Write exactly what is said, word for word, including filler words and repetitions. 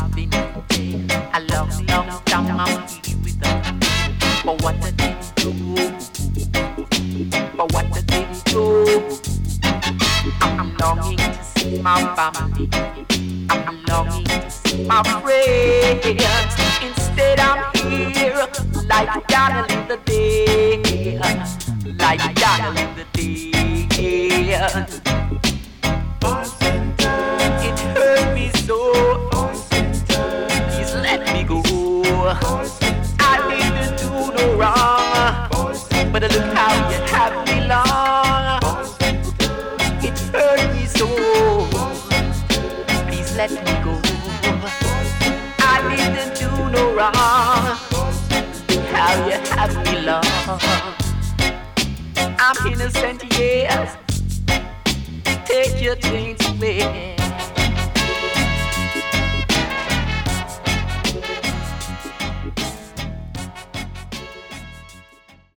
been waiting a long, long time. I'm here with them. But what I didn't do, but what I didn't do, I'm longing to see my family. I'm longing to see my friends. Instead, I'm here like Donald in the day, like Donald in the day. It hurt me so. Please let me go. I didn't do no wrong, but look how you have me long. It hurt me so. Please let me go. I didn't do no wrong. Look how you have me long. I'm innocent, yes. Take your things away.